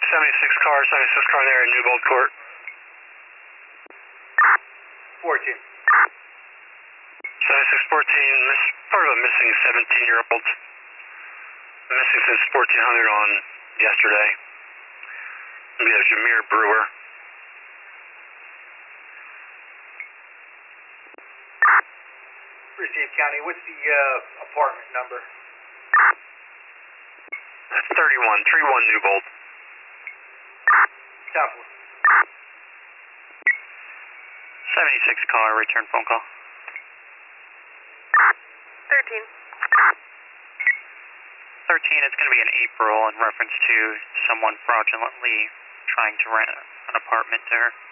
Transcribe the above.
76 car there at Newbold Court. 14. 7614, part of a missing 17-year-old. Missing since 1400 on yesterday. We have Jameer Brewer. Received County, what's the apartment number? 31 Newbold. Southwood. 76 car, return phone call. 13. 13, it's going to be in April in reference to someone fraudulently trying to rent an apartment there.